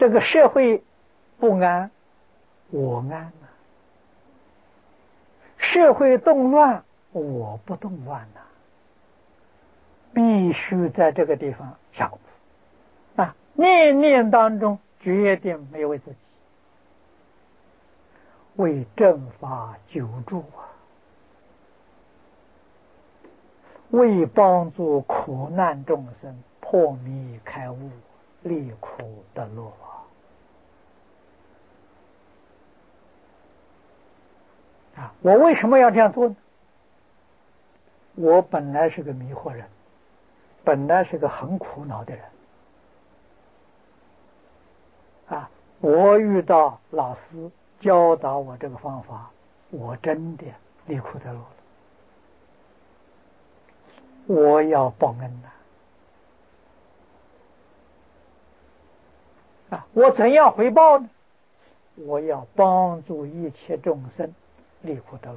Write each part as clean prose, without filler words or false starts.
这个社会不安，我安啊；社会动乱，我不动乱呐。必须在这个地方下功夫啊！念念当中决定没有为自己，为正法救助啊，为帮助苦难众生破迷开悟，离苦得乐啊！我为什么要这样做呢？我本来是个迷惑人，本来是个很苦恼的人啊！我遇到老师教导我这个方法，我真的离苦得乐了。我要报恩啊！我怎样回报呢？我要帮助一切众生离苦得乐。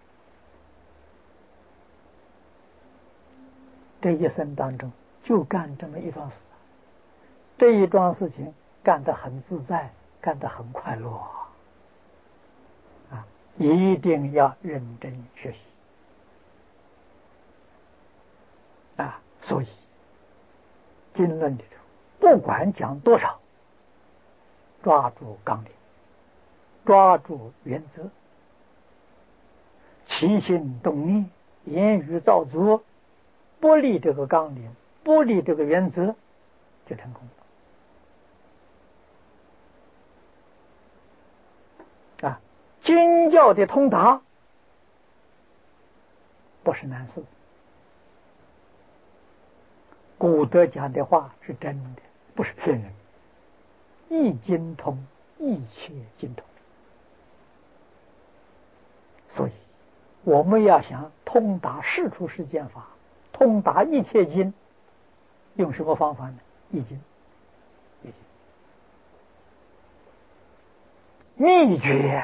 这一生当中就干这么一桩事，这一桩事情干得很自在，干得很快乐啊！一定要认真学习啊！所以经论里头不管讲多少，抓住纲领，抓住原则，起心动念，言语造作，不离这个纲领，不离这个原则，就成功了啊！经教的通达不是难事，古德讲的话是真的，不是骗人。一经通，一切经通。所以我们要想通达世出世间法，通达一切经，用什么方法呢？易经，易经秘诀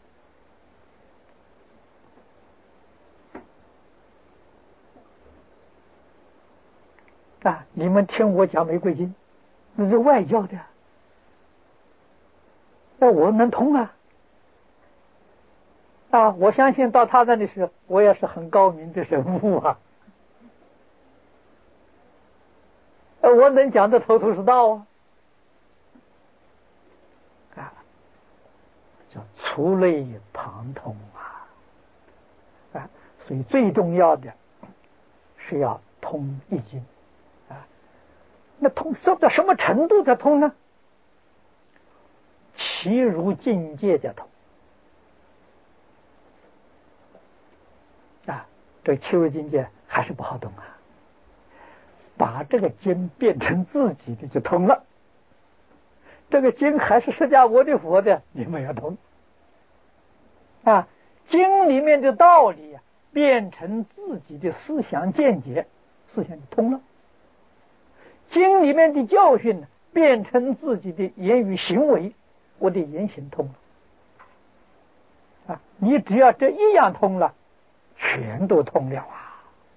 啊！你们听我讲玫瑰经，那是外教的，那我能通啊！啊，我相信到他那里时，我也是很高明的人物啊！我能讲得头头是道啊！啊，叫触类旁通啊！所以最重要的是要通易经啊！那通到什么程度才通呢？其如境界叫通啊！这个契入境界还是不好懂啊！把这个经变成自己的就通了。这个经还是释迦牟尼佛的，你们要通啊！经里面的道理变成自己的思想见解，思想就通了。经里面的教训变成自己的言语行为，我的言行通了啊！你只要这一样通了，全都通了啊！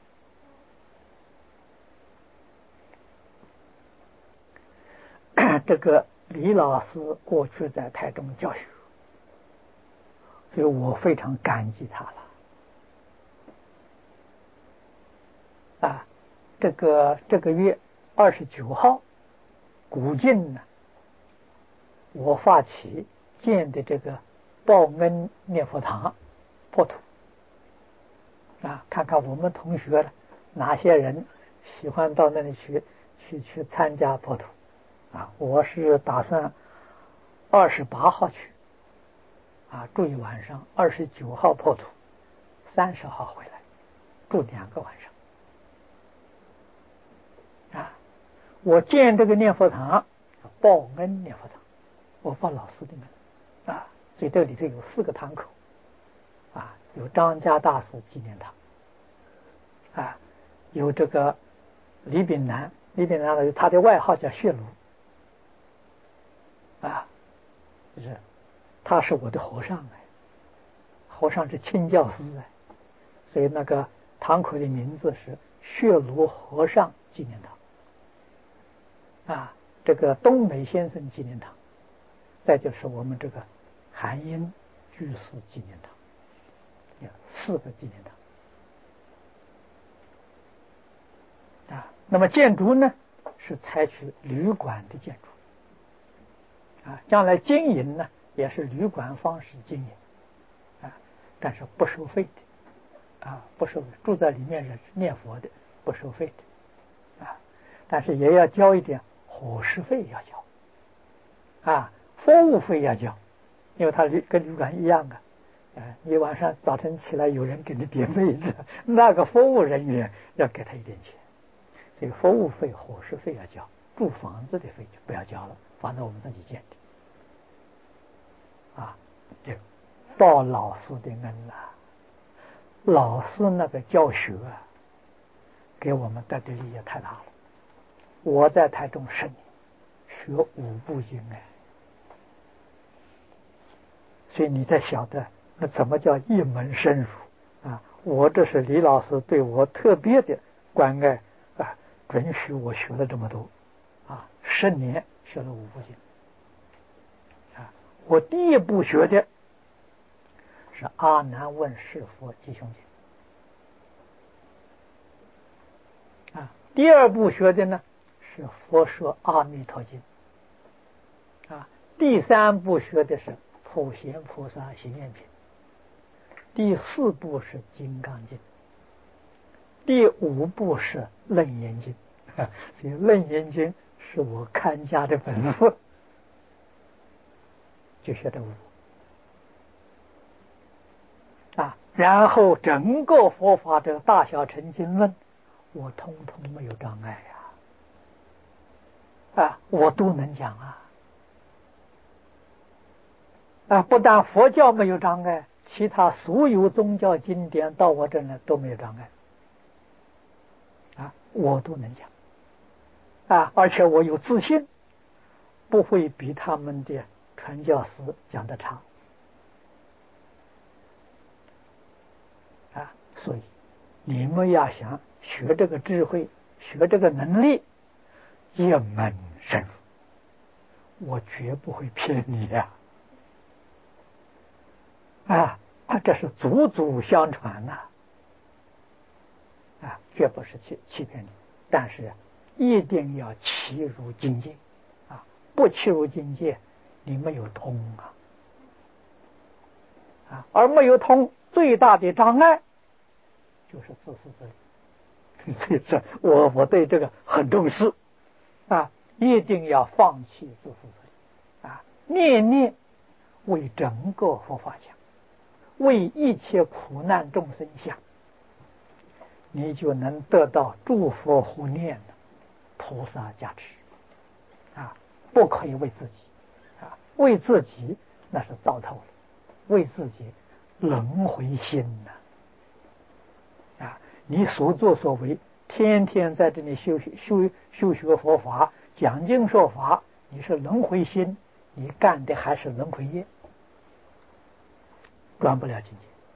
这个李老师过去在台中教学，所以我非常感激他了啊！这个月29号，古晋呢，我发起建的这个报恩念佛堂破土啊，看看我们同学哪些人喜欢到那里去参加破土啊！我是打算28号去啊，住一晚上，29号破土，30号回来，住2个晚上啊！我建这个念佛堂，报恩念佛堂，我报老师的名啊，所以这里头有4个堂口啊，有张家大师纪念堂啊，有这个李炳南的他的外号叫血炉啊，就是他是我的和尚和尚是清教师所以那个堂口的名字是血炉和尚纪念堂啊，这个东美先生纪念堂再就是我们这个韩英居士纪念堂，4个纪念堂啊。那么建筑呢是采取旅馆的建筑啊，将来经营呢也是旅馆方式经营啊，但是不收费的啊，不收，住在里面是念佛的，不收费的啊，但是也要交一点伙食费要交啊，服务费要交，因为它跟旅馆一样啊。你晚上早晨起来有人给你点位置，那个服务人员要给他一点钱，所以服务费、伙食费要交，住房子的费就不要交了，房子我们自己建的啊。这报老师的恩呐，老师那个教学啊，给我们带的利益太大了。我在台中10年，学5部经哎，所以你才晓得那怎么叫一门深入啊！我这是李老师对我特别的关爱啊，准许我学了这么多啊，10年学了5部经啊。我第一部学的是阿难问是佛吉凶经啊，第二部学的呢是佛说阿弥陀经啊，第3部学的是普贤菩萨行愿品，第4部是金刚经，第5部是楞严经，所以楞严经是我看家的本事，就学这5部啊。然后整个佛法的大小乘经论，我通通没有障碍啊，我都能讲啊，不但佛教没有障碍，其他所有宗教经典到我这呢都没有障碍啊，我都能讲啊，而且我有自信，不会比他们的传教士讲的差啊。所以你们要想学这个智慧，学这个能力，一门深入，我绝不会骗你啊，这是祖祖相传啊，绝不是欺骗你，但是一定要契入境界啊，不契入境界，你没有通啊，而没有通最大的障碍就是自私自利。所以说我对这个很重视啊，一定要放弃自私自利啊，念念为整个佛法讲，为一切苦难众生想，你就能得到诸佛护念的菩萨加持啊！不可以为自己啊，为自己那是糟透了，为自己轮回心啊！你所作所为，天天在这里修学佛法，讲经说法，你是轮回心，你干的还是轮回业，转不了境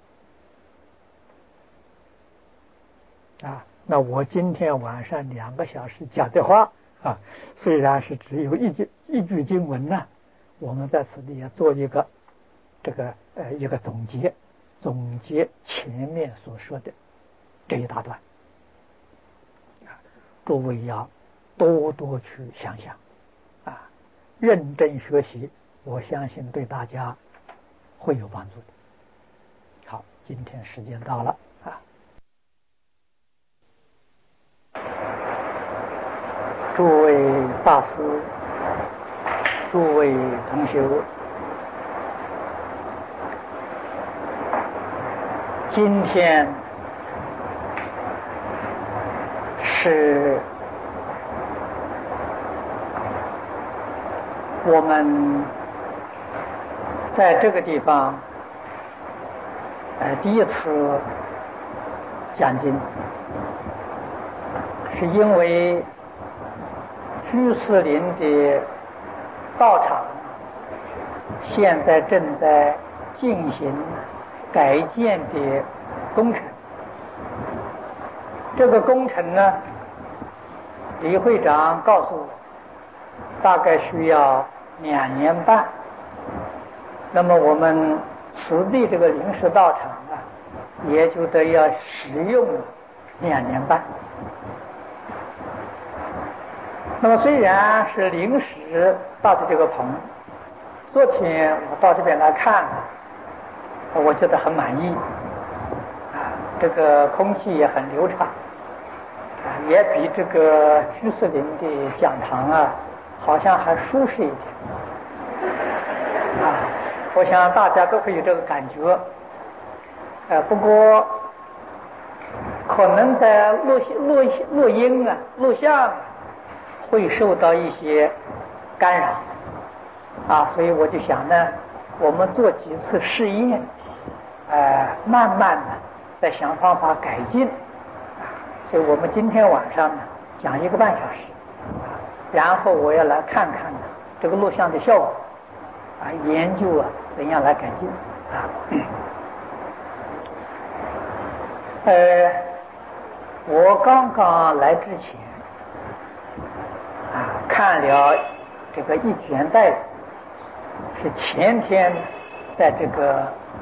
界啊！那我今天晚上2个小时讲的话啊，虽然是只有一句经文呢，我们在此地也做一个一个总结前面所说的这一大段啊，诸位要多多去想想啊，认真学习，我相信对大家会有帮助的。好，今天时间到了啊，诸位大师，诸位同学，今天是我们在这个地方第一次讲经，是因为居士林的道场现在正在进行改建的工程。这个工程呢，李会长告诉我，大概需要2年半那么我们此地这个临时道场啊，也就得要使用2年半。那么虽然是临时到的这个棚，昨天我到这边来看，我觉得很满意啊，这个空气也很流畅啊，也比这个居士林的讲堂啊，好像还舒适一点啊。我想大家都会有这个感觉，不过可能在录音啊、录像啊，会受到一些干扰啊，所以我就想呢，我们做几次试验，慢慢的再想方法改进啊。所以我们今天晚上呢讲1个半小时，然后我要来看看呢这个录像的效果啊，研究啊怎样来改进啊。我刚刚来之前啊，看了这个一卷带子，是前天在这个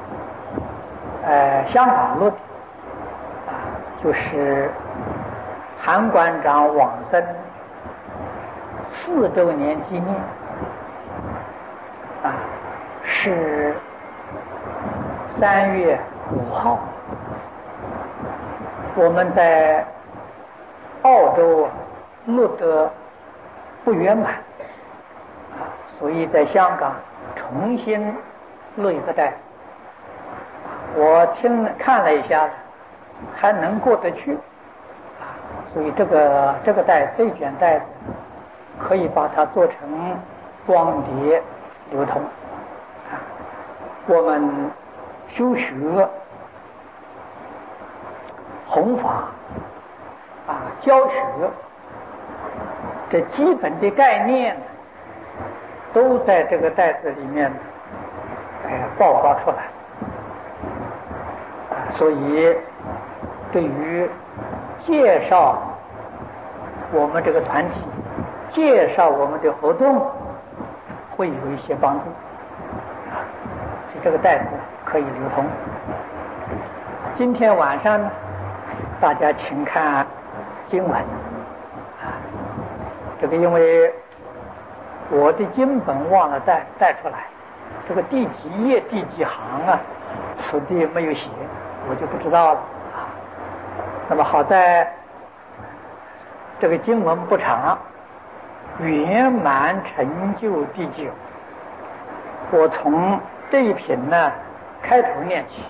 香港录的啊，就是韩馆长往生4周年纪念啊，是3月5号。我们在澳洲录得不圆满啊，所以在香港重新录一个带子。我看了一下，还能过得去啊，所以这卷带子可以把它做成光碟流通啊。我们修学弘法啊，教学这基本的概念都在这个带子里面报告出来啊，所以对于介绍我们这个团体、介绍我们的活动会有一些帮助啊，所以这个带子可以流通。今天晚上呢，大家请看经文啊，这个因为我的经本忘了带出来，这个第几页第几行啊，此地没有写，我就不知道了啊。那么好在这个经文不长，圆满成就第9，我从这一品呢开头念起。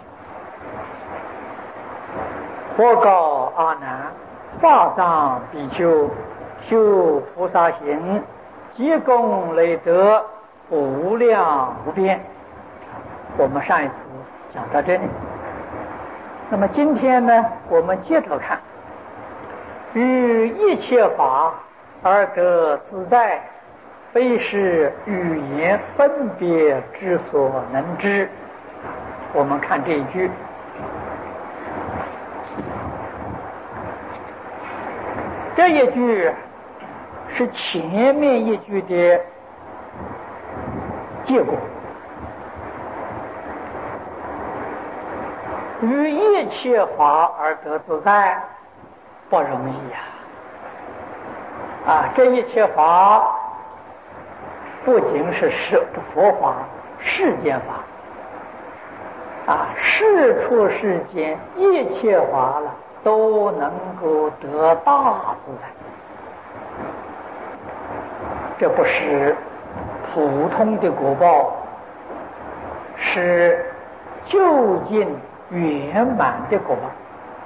佛告阿难：法藏比丘，修菩萨行，积功累德，无量无边。我们上一次讲到这里，那么今天呢，我们接着看，于一切法而得自在，非是语言分别之所能知。我们看这一句。这一句是前面一句的结果。于一切法而得自在，不容易呀！啊，这一切法不仅是佛法、世间法啊，世出世间一切法了，都能够得大自在。这不是普通的果报，是究竟圆满的果报。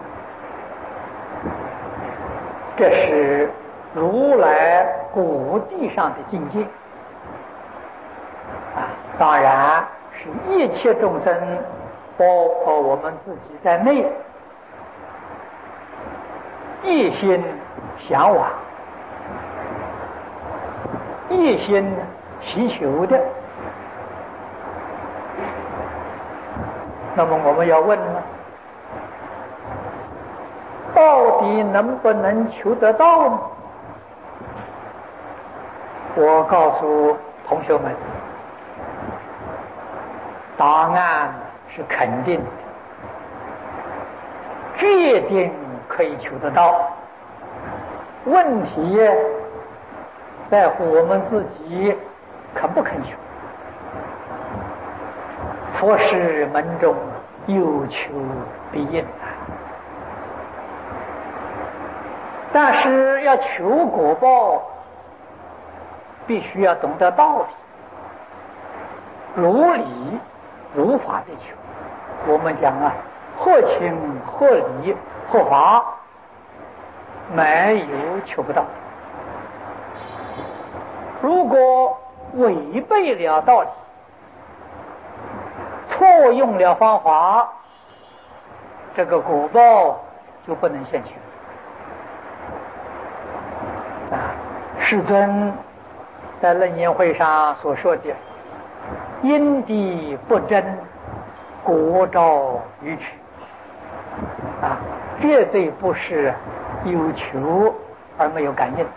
这是如来果地上的境界啊，当然是一切众生，包括我们自己在内，一心向往、一心祈求的。那么我们要问呢，到底能不能求得到呢？我告诉同学们， 答案是肯定的，决定可以求得到。问题在乎我们自己肯不肯求。佛事门中有求必应，但是要求果报，必须要懂得道理，如理如法的求。我们讲啊，合情合理合法，没有求不到。如果违背了道理，错用了方法，这个果报就不能现前。世尊在楞严会上所说的因地不真，果招愚取，绝对不是有求而没有感应。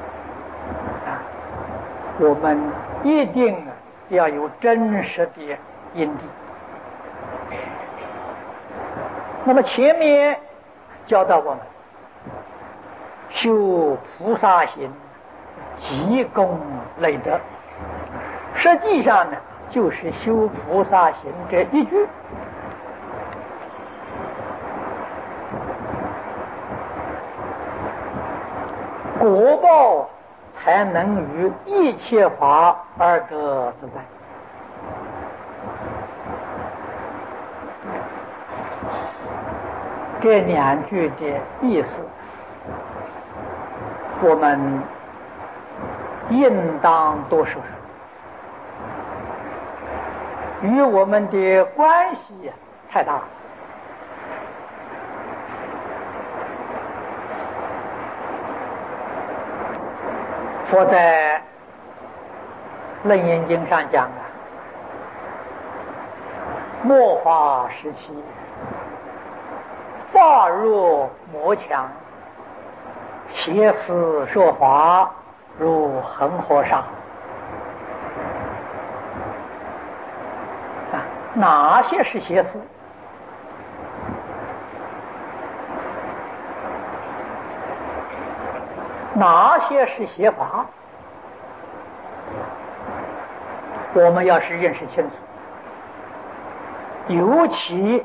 我们一定要有真实的因地。那么前面教导我们修菩萨行，积功累德，实际上呢，就是修菩萨行这一句。果报才能于一切法而得自在。这两句的意思，我们应当多说说，与我们的关系太大了。佛在楞严经上讲末法时期，法若魔强，邪思说法如恒河沙。哪些是邪思？哪些是邪法？我们要是认识清楚，尤其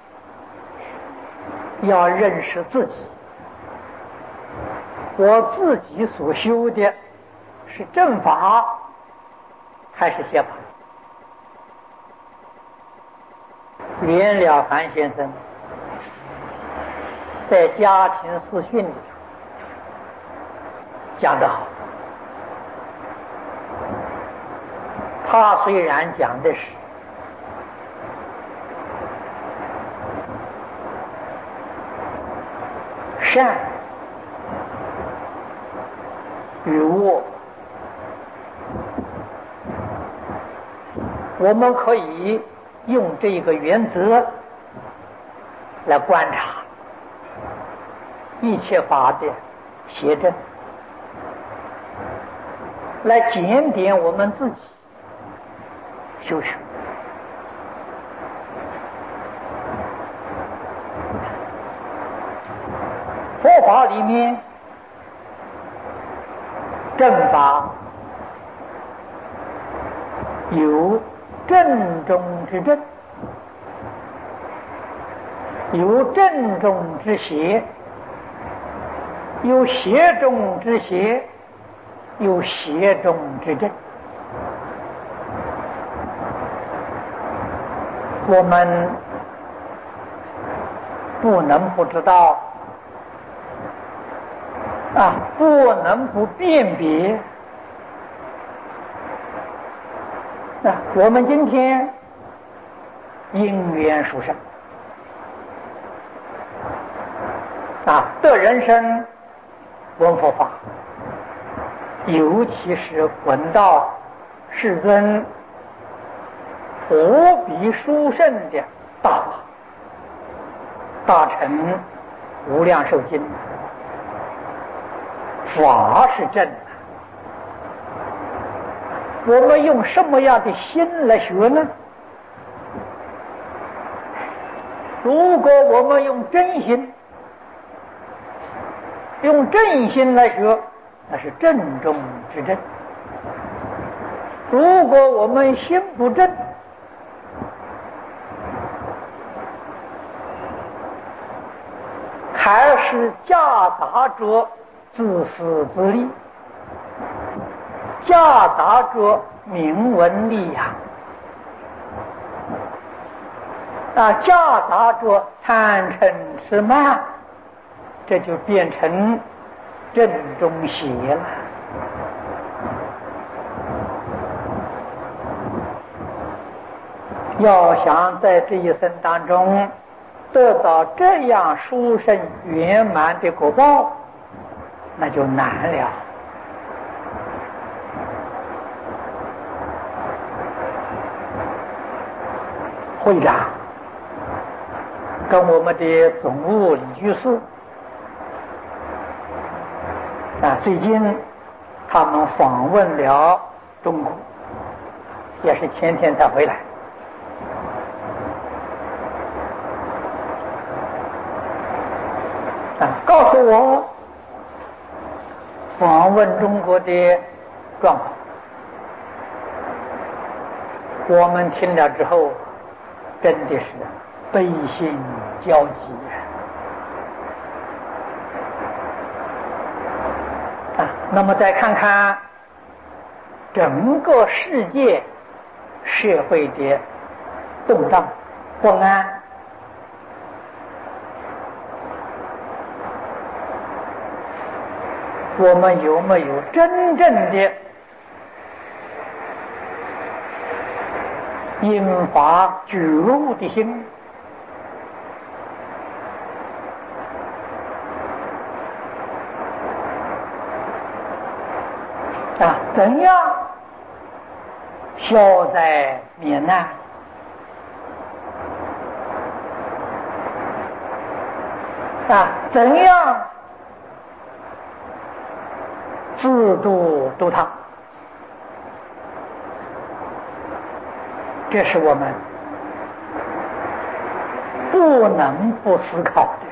要认识自己，我自己所修的是正法还是邪法？袁了凡先生在家庭四训里讲得好，他虽然讲的是善与恶，我们可以用这一个原则来观察一切法的邪正，来检点我们自己修学。佛法里面正法有正中之正，有正中之邪，有邪中之邪，有邪中之正。我们不能不知道不能不辨别。我们今天因缘殊胜得人生闻佛法，尤其是闻到世尊无比殊胜的大法，大乘无量寿经，法是正的。我们用什么样的心来学呢？ 如果我们用真心，用正心来学，那是正中之正。如果我们心不正，还是夹杂着自私自利，夹杂着名闻利养，夹杂着贪嗔痴慢，这就变成正中邪了。要想在这一生当中得到这样殊胜圆满的果报，那就难了。会长跟我们的总务李居士最近他们访问了中国，也是前天才回来。告诉我访问中国的状况，我们听了之后真的是悲心交集那么再看看整个世界社会的动荡不安，我们有没有真正的引发觉悟的心？怎样消灾免难？怎样自度度他？这是我们不能不思考的。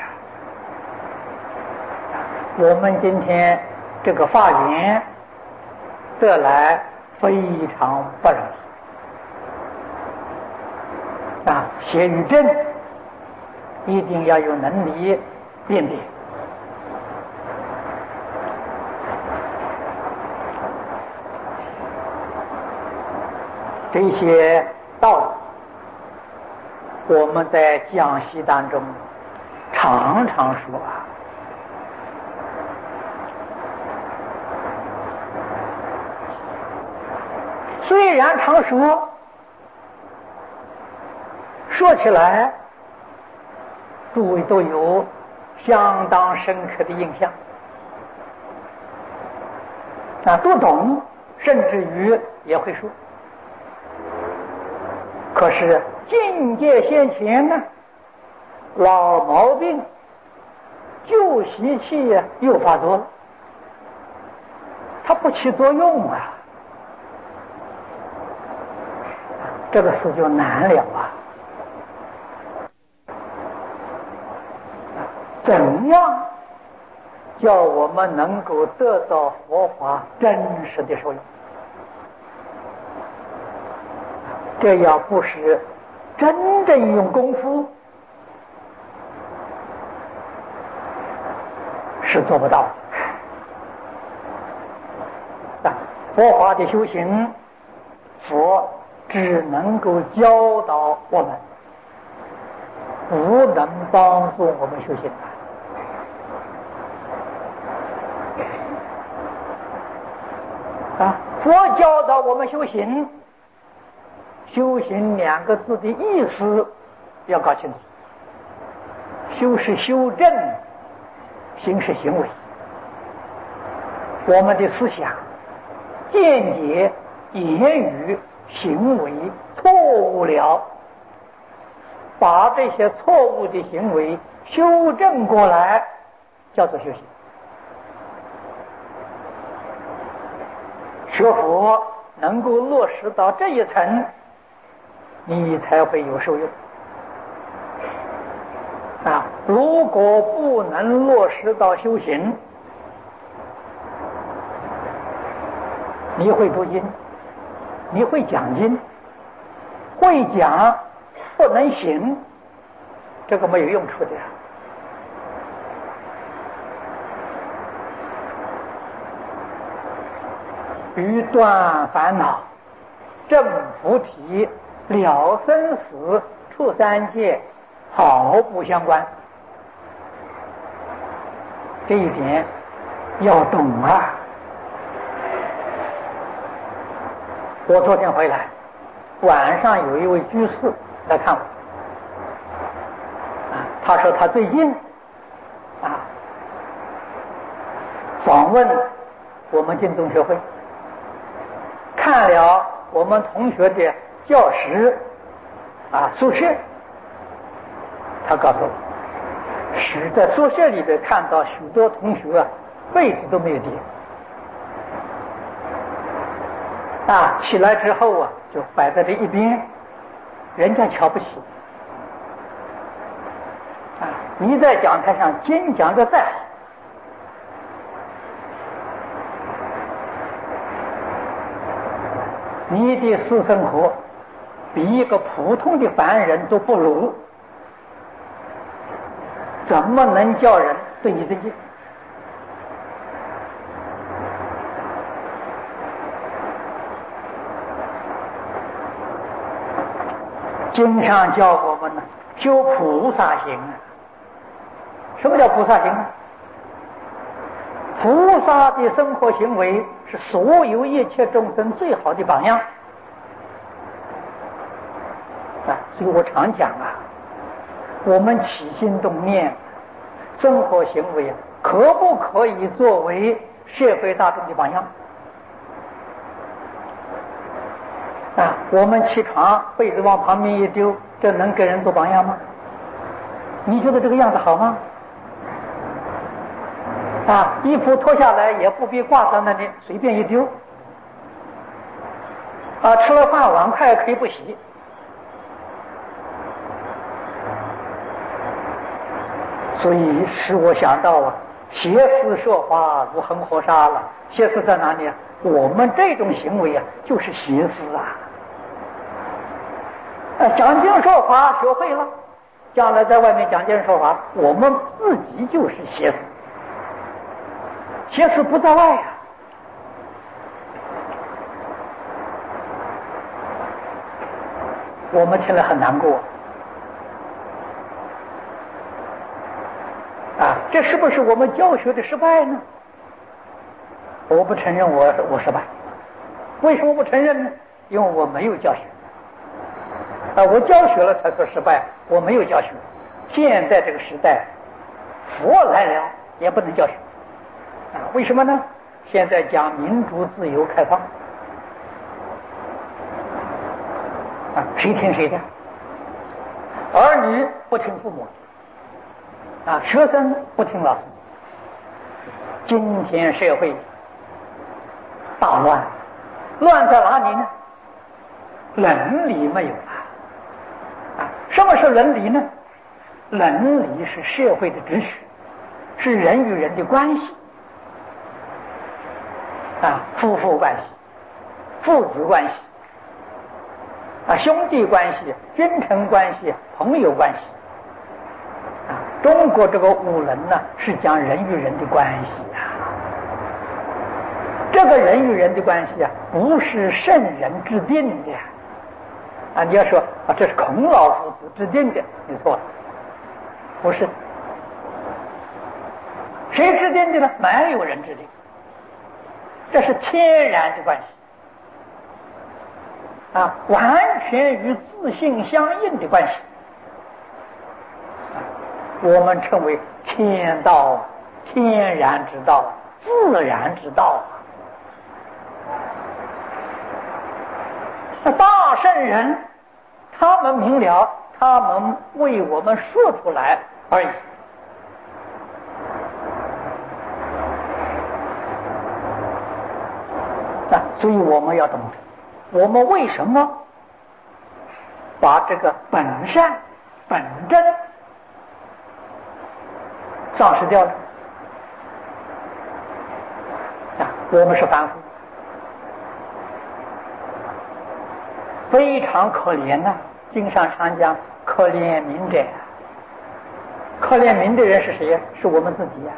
我们今天这个法缘得来非常不容易邪与正一定要有能力辨别。这些道理我们在讲习当中常常说虽然常说，说起来诸位都有相当深刻的印象都懂，甚至于也会说。可是境界现前呢，老毛病旧习气又发作了，它不起作用这个事就难了怎样叫我们能够得到佛法真实的受用？这要不是真正用功夫，是做不到的。佛法的修行，佛只能够教导我们，不能帮助我们修行佛教导我们修行，修行两个字的意思要搞清楚。修是修正，行是行为。我们的思想、见解、言语、行为错误了，把这些错误的行为修正过来，叫做修行。学佛能够落实到这一层，你才会有受用。 如果不能落实到修行，你会读经，你会讲经，会讲不能行，这个没有用处的呀。与断烦恼、证菩提、了生死、出三界毫不相关，这一点要懂啊！我昨天回来，晚上有一位居士来看我，他说他最近访问我们晋东学会，看了我们同学的教室宿舍，他告诉我，是在宿舍里边看到许多同学被子都没有叠起来之后就摆在这一边，人家瞧不起你在讲台上经讲的再好，你的私生活比一个普通的凡人都不如，怎么能叫人对你尊敬？经上教我们呢，修菩萨行什么叫菩萨行呢？菩萨的生活行为是所有一切众生最好的榜样所以我常讲我们起心动念、生活行为可不可以作为社会大众的榜样我们起床被子往旁边一丢，这能给人做榜样吗？你觉得这个样子好吗？衣服脱下来也不必挂在那里随便一丢吃了饭碗筷可以不洗所以使我想到邪思说法如恒河沙了。邪思在哪里我们这种行为就是邪思讲经说法学会了，将来在外面讲经说法，我们自己就是邪思，邪思不在外我们听了很难过这是不是我们教学的失败呢？我不承认我失败。为什么不承认呢？因为我没有教学我教学了才说失败，我没有教学。现在这个时代佛来了也不能教学为什么呢？现在讲民主自由开放谁听谁的，儿女不听父母学生不听老师。今天社会大乱，乱在哪里呢？伦理没有什么是伦理呢？伦理是社会的秩序，是人与人的关系夫妇关系、父子关系兄弟关系、君臣关系、朋友关系中国这个五伦呢，是讲人与人的关系这个人与人的关系不是圣人制定的你要说这是孔老夫子制定的，你错了，不是。谁制定的呢？没有人制定，这是天然的关系完全与自性相应的关系我们称为天道、天然之道、自然之道大圣人他们明了，他们为我们说出来而已所以我们要懂得，我们为什么把这个本善、本真丧失掉了。我们是凡夫，非常可怜呐。经上常讲可怜悯者，可怜悯的人是谁呀？是我们自己呀。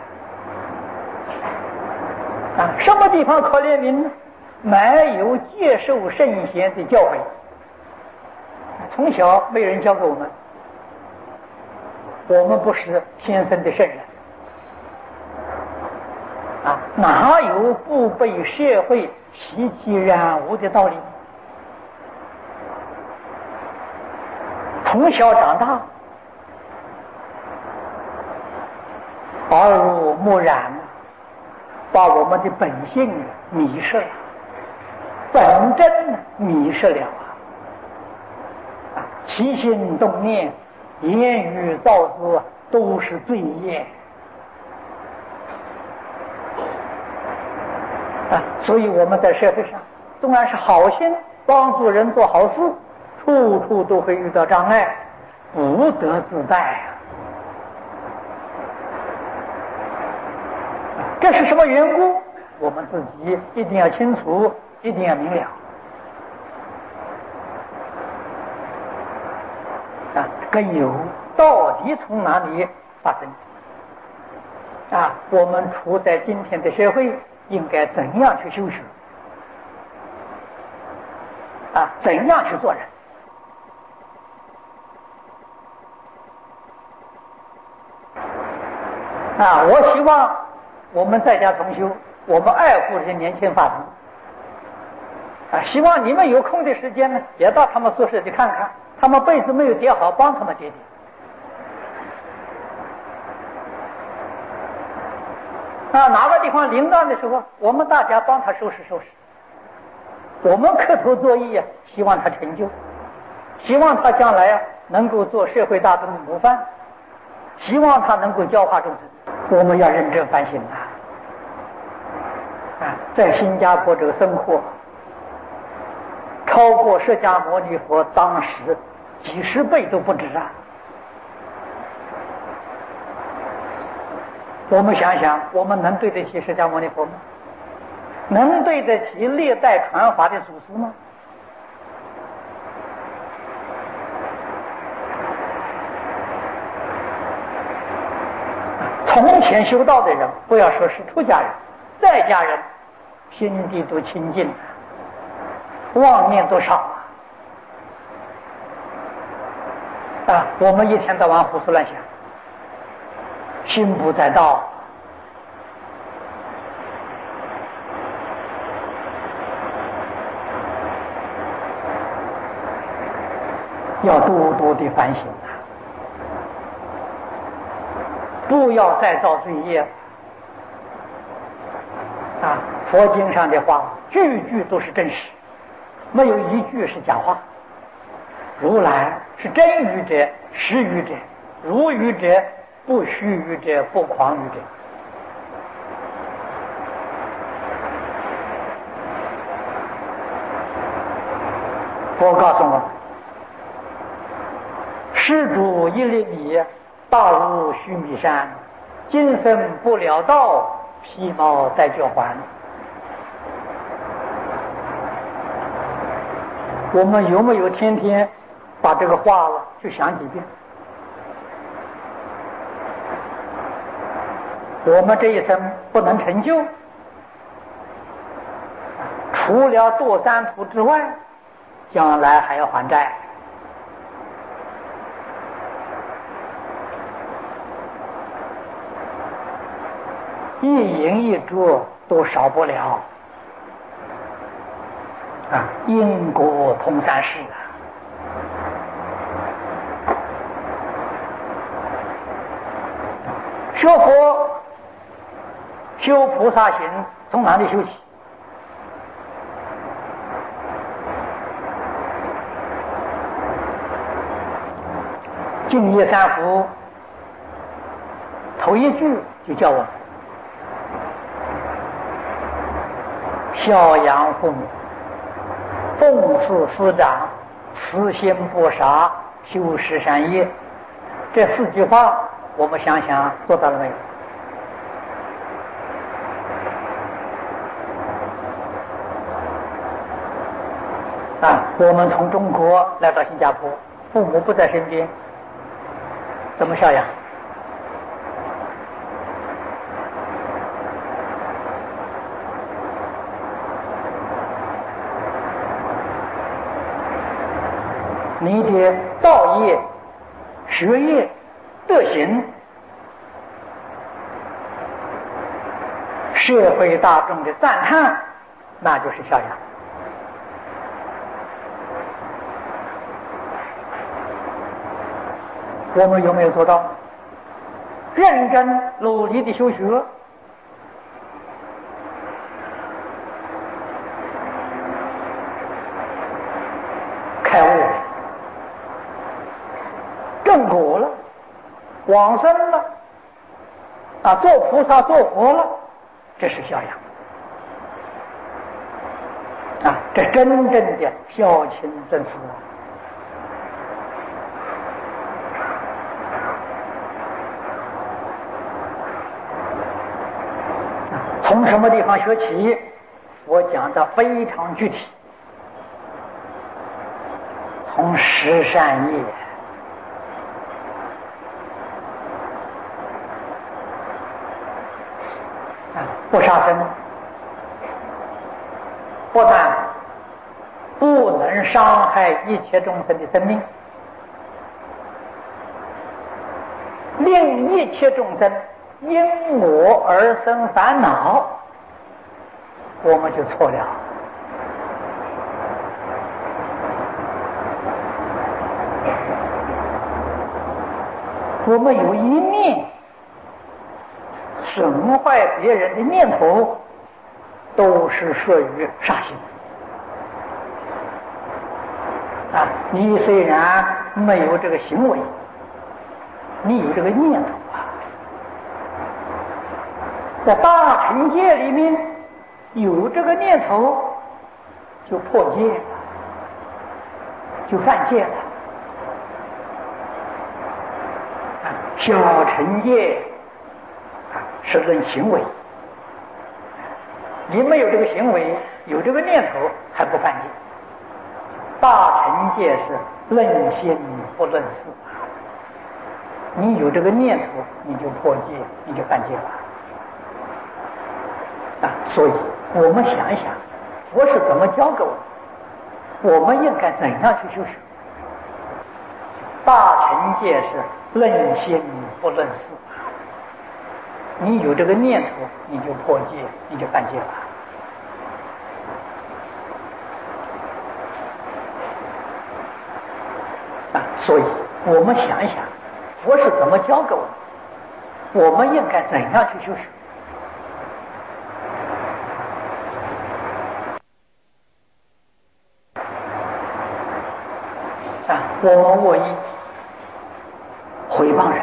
什么地方可怜悯呢？没有接受圣贤的教诲，从小没人教给我们，我们不是天生的圣人哪有不被社会习气染污的道理？从小长大，耳濡目染，把我们的本性迷失了，本真迷失了起心动念、言语造作都是罪业所以我们在社会上，纵然是好心帮助人做好事，处处都会遇到障碍，不得自在这是什么缘故？我们自己一定要清楚，一定要明了根由到底从哪里发生我们处在今天的社会，应该怎样去修学怎样去做人我希望我们在家同修，我们爱护这些年轻法师希望你们有空的时间呢，也到他们宿舍去看看，他们被子没有叠好，帮他们叠叠哪个地方凌乱的时候，我们大家帮他收拾收拾。我们磕头作揖希望他成就，希望他将来能够做社会大众的模范，希望他能够教化众生。我们要认真反省在新加坡这个生活，超过释迦牟尼佛当时几十倍都不止我们想想，我们能对得起释迦牟尼佛吗？能对得起历代传法的祖师吗？从前修道的人，不要说是出家人，在家人心地都清净，妄念都少我们一天到晚胡思乱想，心不在道要多多的反省不要再造罪业佛经上的话句句都是真实，没有一句是假话。如来是真语者、实语者、如语者、不虚语者、不诳语者。佛告诉我们，施主一粒米，大如须弥山，今生不了道，披毛戴角还。我们有没有天天把这个话去想几遍？我们这一生不能成就，除了堕三途之外，将来还要还债。一饮一啄都少不了因果通三世学佛修菩萨行从哪里修起？净业三福头一句就叫我们孝养父母，奉事师长，慈心不杀，修十善业。这4句话我们想想做到了没有？ 我们从中国来到新加坡，父母不在身边，怎么孝养？你的道业、学业、德行，社会大众的赞叹，那就是孝养。我们有没有做到？认真努力的修学，开悟了，正果了，往生了，做菩萨做佛了，这是孝养这真正的孝亲正思从什么地方学起？我讲的非常具体，从十善业。不杀生，不但不能伤害一切众生的生命，令一切众生因我而生烦恼，我们就错了。我们有一念损坏别人的念头，都是属于杀心。你虽然没有这个行为，你有这个念头在大乘戒里面有这个念头，就破戒了，就犯戒了。小乘戒是论行为，你没有这个行为，有这个念头还不犯戒。大乘戒是论心不论事，你有这个念头，你就破戒，你就犯戒了。所以我们想一想，佛是怎么教给我们应该怎样去修学。大乘戒是论心不论事，你有这个念头，你就破戒，你就犯戒了。所以我们想一想，佛是怎么教给我们应该怎样去修学。我们恶意诽谤人，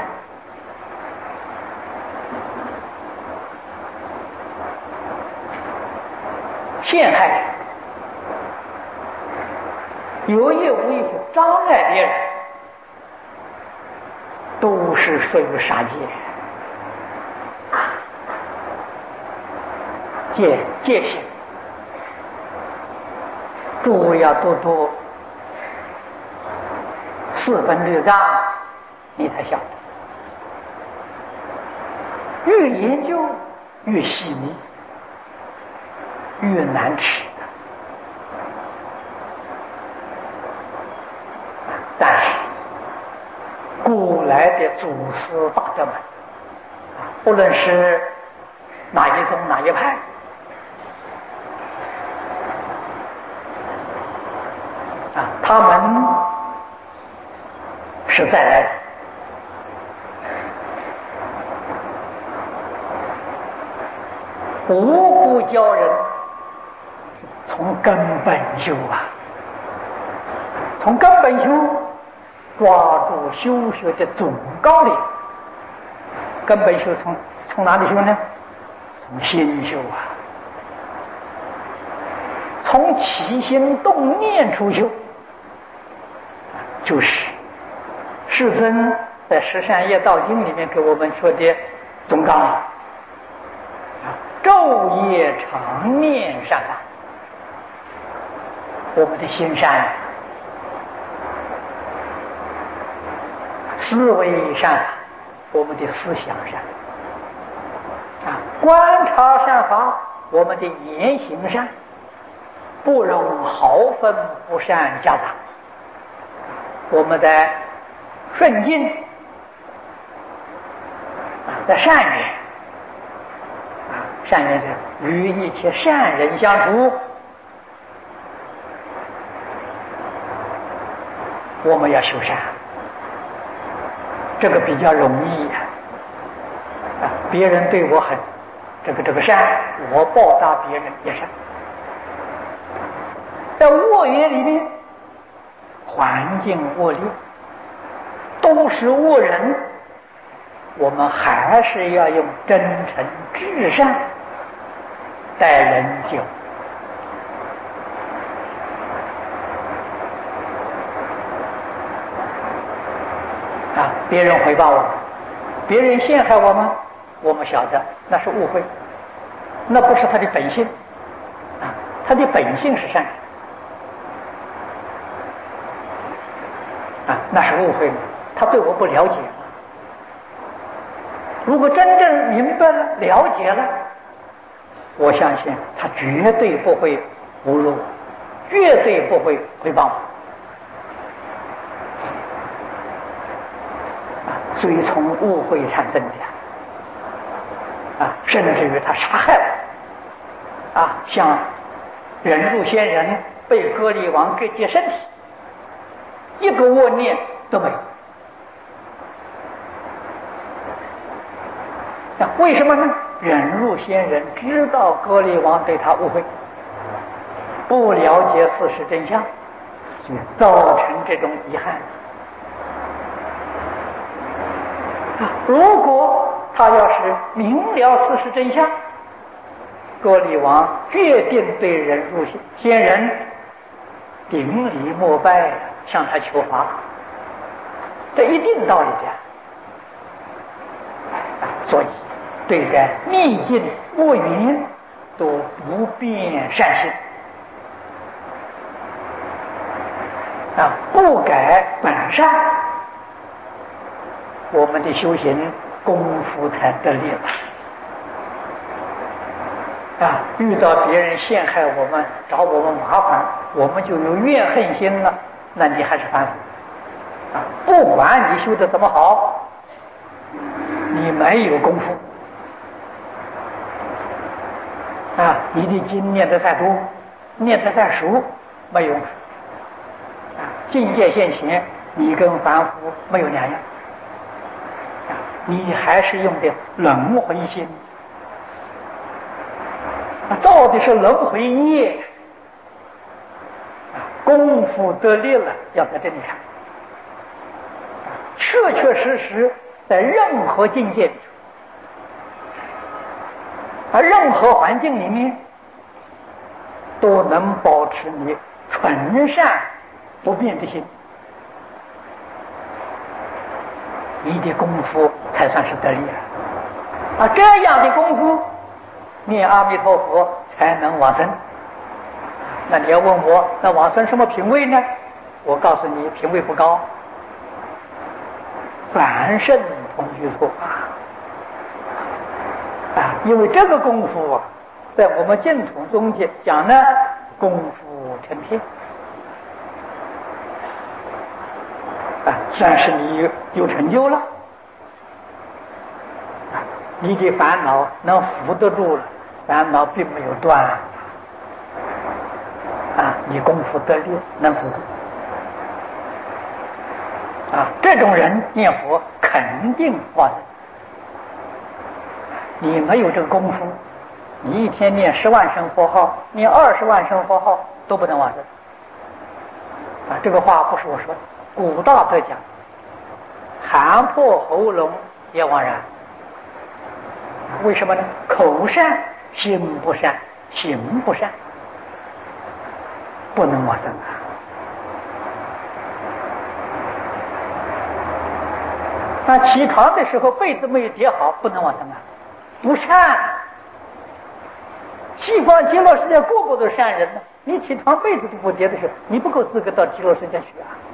陷害人，有意无意去障碍别人，都是属于杀戒。戒心，诸位要多多四分律藏，你才晓得。越研究越细腻，越难吃。但是古来的祖师大德们，不论是哪一宗哪一派，他们是再来人，无不教人从根本修从根本修，抓住修学的总纲领。根本修从哪里修呢？从心修从起心动念处修，就是世尊在《十善业道经》里面给我们说的总纲领。昼夜常念善法，我们的心善思维善法，我们的思想善观察善法，我们的言行善，不容毫分不善夹杂。我们在顺境在善缘善缘是与一切善人相处，我们要修善，这个比较容易别人对我很这个善，我报答别人也善。在恶缘里面，环境恶劣，都是恶人，我们还是要用真诚至善待人就。别人回报我们，别人陷害我们，我们晓得那是误会，那不是他的本性他的本性是善那是误会，他对我不了解。如果真正明白了了解了，我相信他绝对不会侮辱我，绝对不会诽谤我所以从误会产生的甚至于他杀害我像忍辱仙人被割离王割截身体，一个恶念都没有。为什么呢？忍辱仙人知道割离王对他误会，不了解事实真相，所以造成这种遗憾。如果他要是明了事实真相，割离王决定对忍辱仙人顶礼膜拜，向他求法，这一定道理的。所以对待逆境恶缘都不变善心不改本善，我们的修行功夫才得力了遇到别人陷害我们，找我们麻烦，我们就有怨恨心了，那你还是反腐不管你修得怎么好，你没有功夫你的经念得再多，念得再熟，没用境界现前，你跟凡夫没有两样你还是用的轮回心造的是轮回业功夫得力了，要在这里看确确实实在任何境界里任何环境里面都能保持你纯善不变的心，你的功夫才算是得力这样的功夫念阿弥陀佛才能往生。那你要问我，那往生什么品位呢？我告诉你，品位不高，凡圣同居土因为这个功夫在我们净土中间讲呢，功夫成片算是你有成就了你的烦恼能扶得住了，烦恼并没有断你功夫得力，能扶住这种人念佛肯定往生。你没有这个功夫，你一天念10万声佛号，念20万声佛号都不能往生这个话不是我说的，古大德讲，喊破喉咙也枉然。为什么呢？口善心不善，行不善，不能往生起堂的时候被子没有叠好，不能往生不善。西方极乐世界个个都是善人呢，你起床被子都不叠的时候，你不够资格到极乐世界去